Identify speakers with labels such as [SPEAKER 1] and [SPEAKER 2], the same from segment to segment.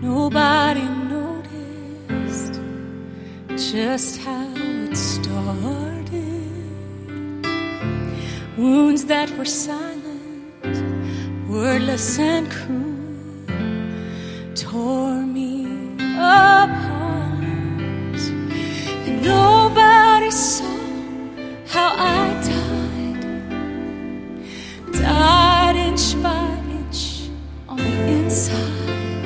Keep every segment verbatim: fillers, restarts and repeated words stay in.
[SPEAKER 1] Nobody noticed just how it started. Wounds that were silent, wordless and cruel, tore me apart. And nobody saw how I died, died inch by inch on the inside.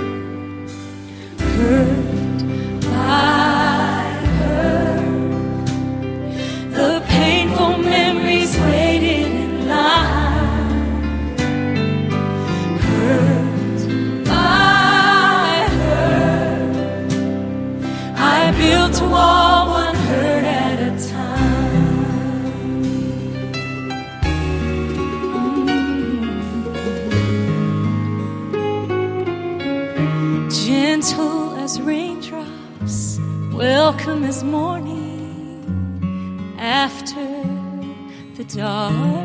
[SPEAKER 1] Hurt by hurt, the painful memories waiting in line. Hurt by hurt, I built a wall one hurt at a time. Mm. Gentle as raindrops, welcome as morning after the dark.